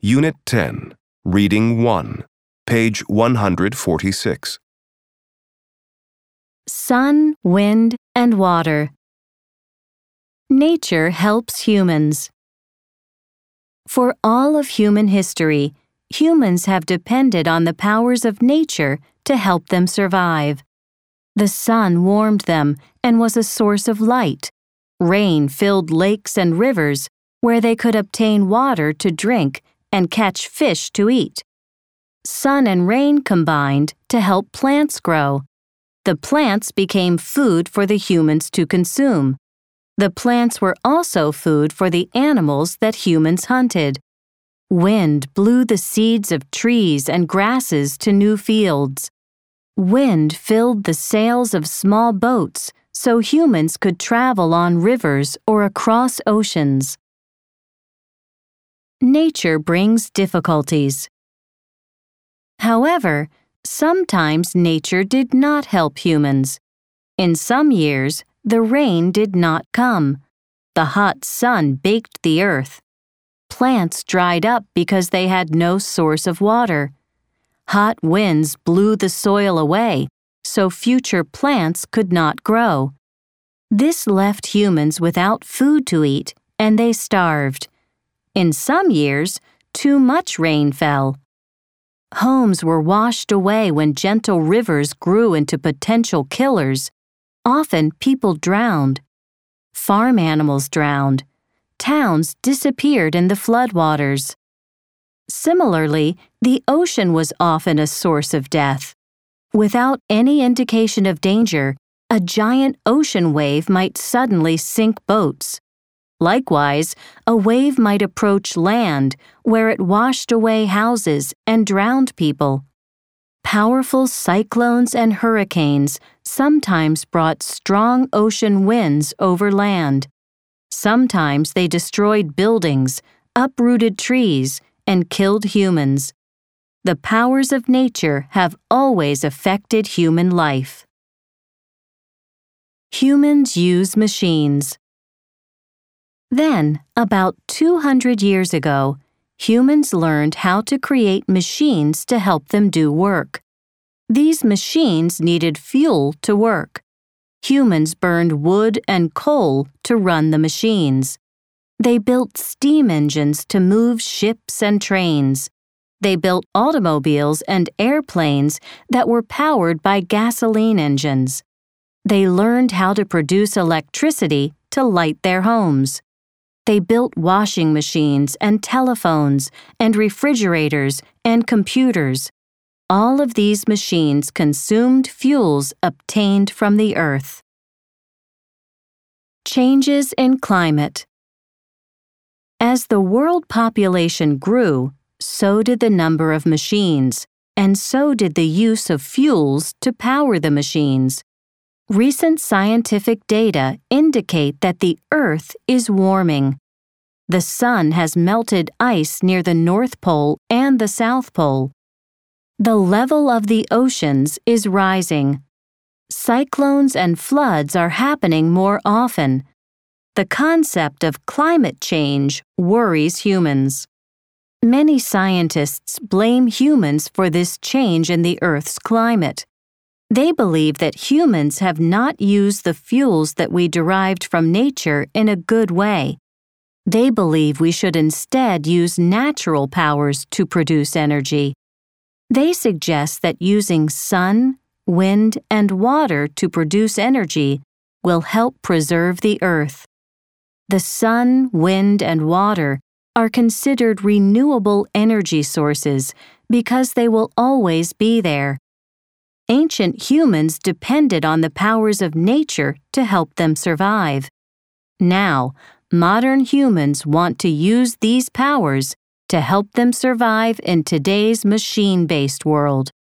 Unit 10, Reading 1, page 146. Sun, wind, and water. Nature helps humans. For all of human history, humans have depended on the powers of nature to help them survive. The sun warmed them and was a source of light. Rain filled lakes and rivers where they could obtain water to drink and catch fish to eat. Sun and rain combined to help plants grow. The plants became food for the humans to consume. The plants were also food for the animals that humans hunted. Wind blew the seeds of trees and grasses to new fields. Wind filled the sails of small boats so humans could travel on rivers or across oceans. Nature brings difficulties. However, sometimes nature did not help humans. In some years, the rain did not come. The hot sun baked the earth. Plants dried up because they had no source of water. Hot winds blew the soil away, so future plants could not grow. This left humans without food to eat, and they starved. In some years, too much rain fell. Homes were washed away when gentle rivers grew into potential killers. Often people drowned. Farm animals drowned. Towns disappeared in the floodwaters. Similarly, the ocean was often a source of death. Without any indication of danger, a giant ocean wave might suddenly sink boats. Likewise, a wave might approach land where it washed away houses and drowned people. Powerful cyclones and hurricanes sometimes brought strong ocean winds over land. Sometimes they destroyed buildings, uprooted trees, and killed humans. The powers of nature have always affected human life. Humans use machines. Then, about 200 years ago, humans learned how to create machines to help them do work. These machines needed fuel to work. Humans burned wood and coal to run the machines. They built steam engines to move ships and trains. They built automobiles and airplanes that were powered by gasoline engines. They learned how to produce electricity to light their homes. They built washing machines and telephones and refrigerators and computers. All of these machines consumed fuels obtained from the earth. Changes in climate. As the world population grew, so did the number of machines, and so did the use of fuels to power the machines. Recent scientific data indicate that the Earth is warming. The sun has melted ice near the North Pole and the South Pole. The level of the oceans is rising. Cyclones and floods are happening more often. The concept of climate change worries humans. Many scientists blame humans for this change in the Earth's climate. They believe that humans have not used the fuels that we derived from nature in a good way. They believe we should instead use natural powers to produce energy. They suggest that using sun, wind, and water to produce energy will help preserve the Earth. The sun, wind, and water are considered renewable energy sources because they will always be there. Ancient humans depended on the powers of nature to help them survive. Now, modern humans want to use these powers to help them survive in today's machine-based world.